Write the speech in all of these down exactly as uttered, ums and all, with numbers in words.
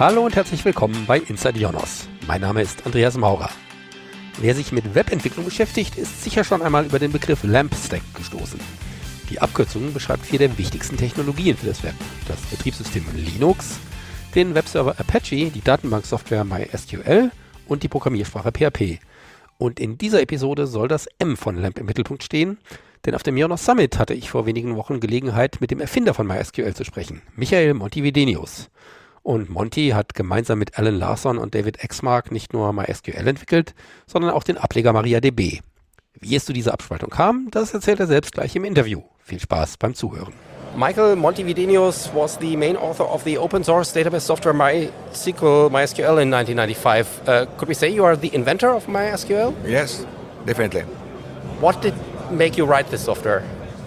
Hallo und herzlich willkommen bei Inside IONOS. Mein Name ist Andreas Maurer. Wer sich mit Webentwicklung beschäftigt, ist sicher schon einmal über den Begriff LAMP Stack gestoßen. Die Abkürzung beschreibt vier der wichtigsten Technologien für das Web: das Betriebssystem Linux, den Webserver Apache, die Datenbanksoftware MySQL und die Programmiersprache P H P. Und in dieser Episode soll das M von LAMP im Mittelpunkt stehen, denn auf dem IONOS Summit hatte ich vor wenigen Wochen Gelegenheit, mit dem Erfinder von MySQL zu sprechen, Michael Monti-Widenius. Und Monty hat gemeinsam mit Alan Larson und David Exmark nicht nur MySQL entwickelt, sondern auch den Ableger MariaDB. Wie es zu dieser Abspaltung kam, das erzählt er selbst gleich im Interview. Viel Spaß beim Zuhören. Michael Monti-Widenius was the main author of the open source database software MySQL, MySQL in nineteen ninety-five. Uh, could we say you are the inventor of MySQL? Yes, definitely. What did make you write this software?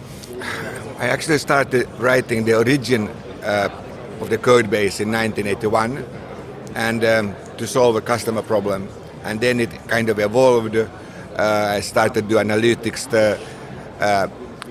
I actually started writing the origin uh, of the code base in nineteen eighty-one and um, to solve a customer problem. And then it kind of evolved. Uh, I started to do analytics to, uh,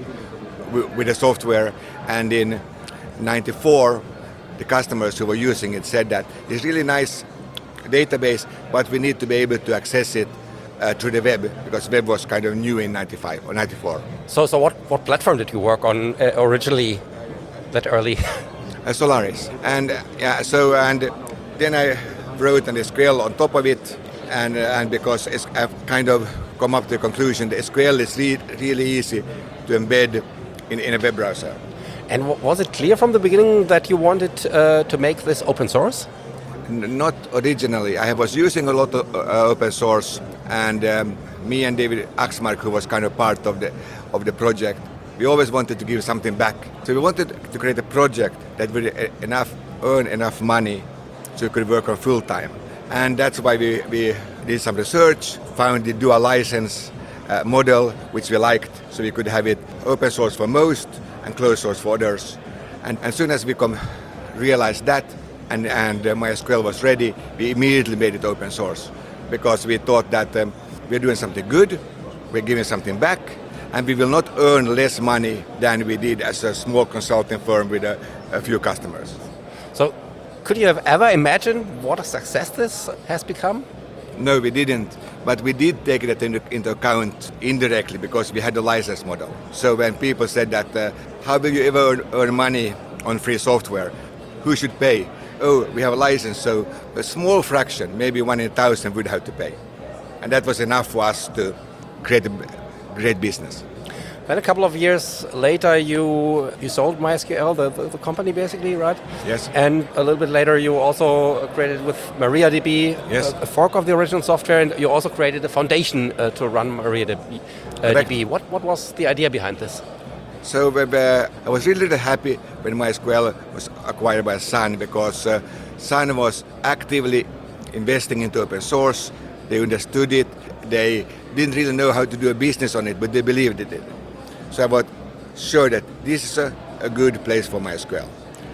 w- with the software. And in ninety-four, the customers who were using it said that it's really nice database, but we need to be able to access it uh, through the web, because web was kind of new in ninety-five or ninety-four. So, so what, what platform did you work on uh, originally, that early? Uh, Solaris. And uh, yeah, so and then I wrote an S Q L on top of it, and uh, and because it's, I've kind of come up to the conclusion that S Q L is re- really easy to embed in, in a web browser. And w- was it clear from the beginning that you wanted uh, to make this open source? N- not originally. I was using a lot of uh, open source, and um, me and David Axmark, who was kind of part of the of the project, we always wanted to give something back. So we wanted to create a project that would uh, enough earn enough money so we could work on full time. And that's why we, we did some research, found the dual license uh, model, which we liked, so we could have it open source for most and closed source for others. And as soon as we come realized that and, and uh, MySQL was ready, we immediately made it open source, because we thought that um, we're doing something good, we're giving something back, and we will not earn less money than we did as a small consulting firm with a, a few customers. So, could you have ever imagined what a success this has become? No, we didn't, but we did take that into, into account indirectly, because we had a license model. So when people said that, uh, how will you ever earn, earn money on free software? Who should pay? Oh, we have a license, so a small fraction, maybe one in a thousand, would have to pay. And that was enough for us to create a great business. Then a couple of years later, you you sold MySQL, the, the, the company basically, right? Yes. And a little bit later, you also created with MariaDB, Yes. a, a fork of the original software, and you also created a foundation uh, to run MariaDB. Uh, Correct. D B. What what was the idea behind this? So uh, I was really, really happy when MySQL was acquired by Sun, because uh, Sun was actively investing into open source. They understood it. They didn't really know how to do a business on it, but they believed in it. So I was sure that this is a, a good place for MySQL.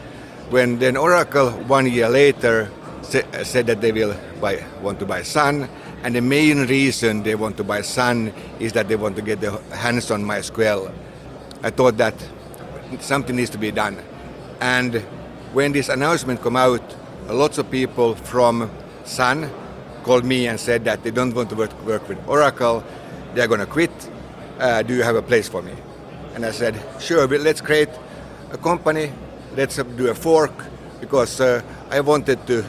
When then Oracle, one year later, sa- said that they will buy, want to buy Sun, and the main reason they want to buy Sun is that they want to get their hands on MySQL. I thought that something needs to be done. And when this announcement came out, lots of people from Sun called me and said that they don't want to work, work with Oracle, they're going to quit. Uh, do you have a place for me? And I said, sure, but let's create a company, let's do a fork, because uh, I wanted to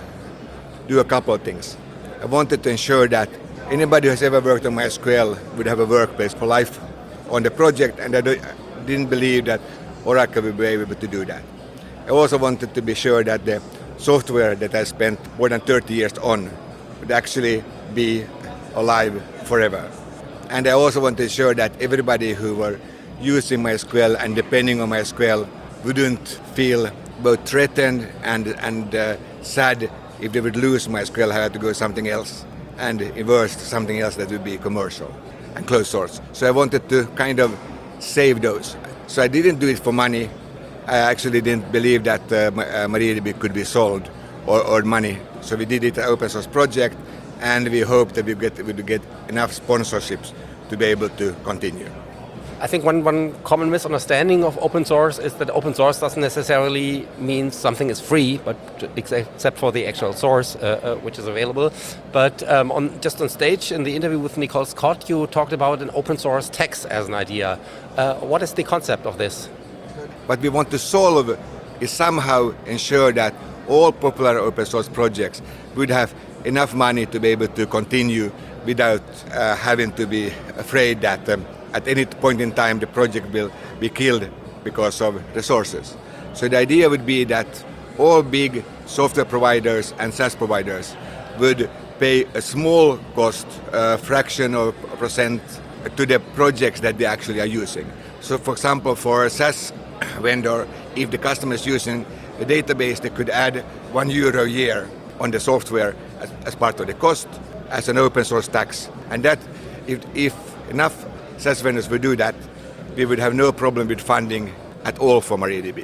do a couple of things. I wanted to ensure that anybody who has ever worked on MySQL would have a workplace for life on the project, and I didn't believe that Oracle would be able to do that. I also wanted to be sure that the software that I spent more than thirty years on would actually be alive forever. And I also wanted to ensure that everybody who were using MySQL and depending on MySQL wouldn't feel both threatened and, and uh, sad if they would lose MySQL, have to go something else, and worse, something else that would be commercial and closed source. So I wanted to kind of save those. So I didn't do it for money. I actually didn't believe that uh, uh, MariaDB could be sold or, or money. So we did it an open source project, and we hope that we get we get enough sponsorships to be able to continue. I think one, one common misunderstanding of open source is that open source doesn't necessarily mean something is free, but except for the actual source, uh, uh, which is available. But um, on, just on stage, in the interview with Nicole Scott, you talked about an open source tax as an idea. Uh, what is the concept of this? What we want to solve is somehow ensure that all popular open source projects would have enough money to be able to continue without uh, having to be afraid that um, at any point in time the project will be killed because of resources. So the idea would be that all big software providers and SaaS providers would pay a small cost, a fraction of a percent to the projects that they actually are using. So for example, for a SaaS vendor, if the customer is using a database, they could add one euro a year on the software as, as part of the cost as an open source tax. And that, if, if enough SaaS vendors would do that, we would have no problem with funding at all for MariaDB.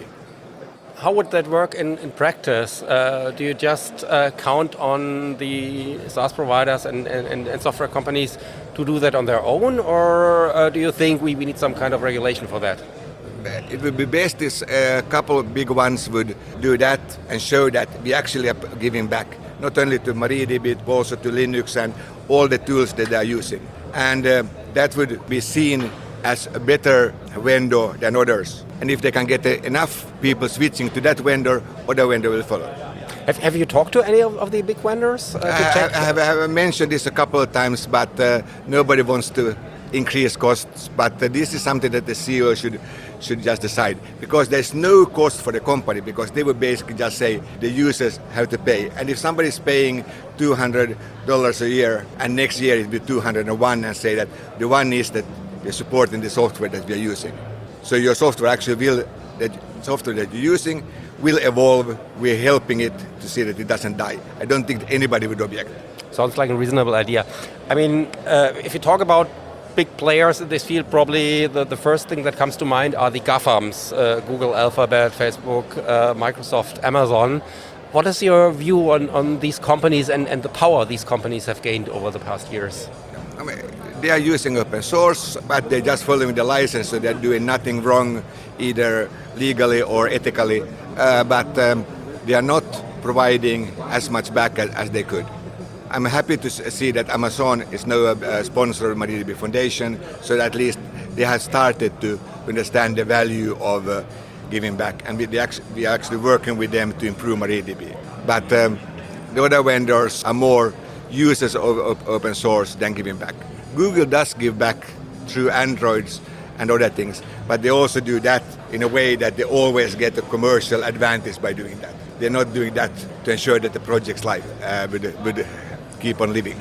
How would that work in, in practice? Uh, do you just uh, count on the SaaS providers and, and, and software companies to do that on their own, or uh, do you think we, we need some kind of regulation for that? It would be best if a couple of big ones would do that and show that we actually are giving back, not only to MariaDB, but also to Linux and all the tools that they are using. And uh, that would be seen as a better vendor than others. And if they can get uh, enough people switching to that vendor, other vendor will follow. Have, have you talked to any of, of the big vendors? Uh, to I, check? I, have, I have mentioned this a couple of times, but uh, nobody wants to increase costs. But uh, this is something that the C E O should should just decide, because there's no cost for the company, because they would basically just say the users have to pay. And if somebody is paying two hundred dollars a year and next year it will be two hundred one, and say that the one is that you're supporting the software that we are using. So your software actually will, that software that you're using will evolve. We're helping it to see that it doesn't die. I don't think anybody would object. Sounds like a reasonable idea. I mean, uh, if you talk about big players in this field, probably the, the first thing that comes to mind are the GAFAMs, uh, Google, Alphabet, Facebook, uh, Microsoft, Amazon. What is your view on, on these companies and, and the power these companies have gained over the past years? I mean, they are using open source, but they're just following the license, so they're doing nothing wrong, either legally or ethically. Uh, but um, they are not providing as much back as, as they could. I'm happy to see that Amazon is now a sponsor of MariaDB Foundation, so that at least they have started to understand the value of uh, giving back, and we, actually, we are actually working with them to improve MariaDB. But um, the other vendors are more users of, of open source than giving back. Google does give back through Androids and other things, but they also do that in a way that they always get a commercial advantage by doing that. They're not doing that to ensure that the project's life uh, would, would keep on living.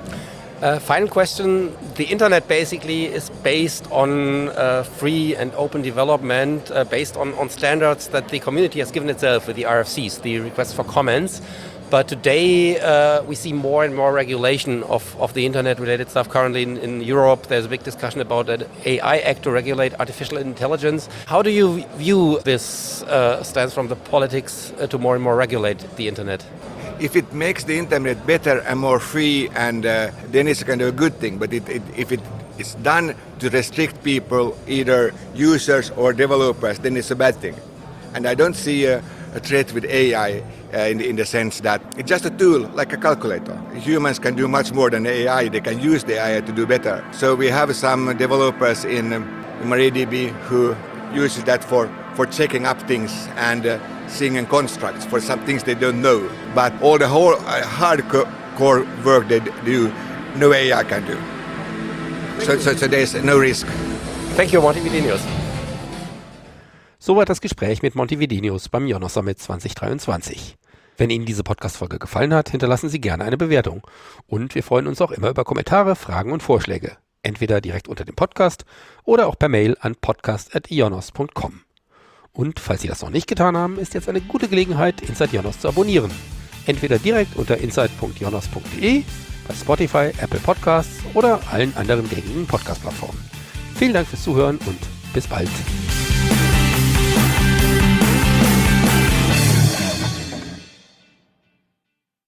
Uh, final question. The internet basically is based on uh, free and open development, uh, based on, on standards that the community has given itself with the R F Cs, the requests for comments. But today uh, we see more and more regulation of, of the internet-related stuff. Currently in, in Europe, there's a big discussion about an A I Act to regulate artificial intelligence. How do you view this uh, stance from the politics uh, to more and more regulate the internet? If it makes the internet better and more free, and uh, then it's kind of a good thing. But it, it, if it is done to restrict people, either users or developers, then it's a bad thing. And I don't see a, a threat with A I uh, in, in the sense that it's just a tool, like a calculator. Humans can do much more than A I. They can use the A I to do better. So we have some developers in, um, in MariaDB who uses that for, for checking up things and uh, seeing constructs for some things they don't know. But all the whole uh, hardcore work they do, no A I can do. So, so, so there's no risk. Thank you, Monty Videnius. Soweit das Gespräch mit Monty Videnius beim Ionos Summit zwanzig dreiundzwanzig. Wenn Ihnen diese Podcast-Folge gefallen hat, hinterlassen Sie gerne eine Bewertung. Und wir freuen uns auch immer über Kommentare, Fragen und Vorschläge. Entweder direkt unter dem Podcast oder auch per Mail an podcast at ionos punkt com. Und falls Sie das noch nicht getan haben, ist jetzt eine gute Gelegenheit, Inside Ionos zu abonnieren. Entweder direkt unter inside punkt ionos punkt de, bei Spotify, Apple Podcasts oder allen anderen gängigen Podcast-Plattformen. Vielen Dank fürs Zuhören und bis bald.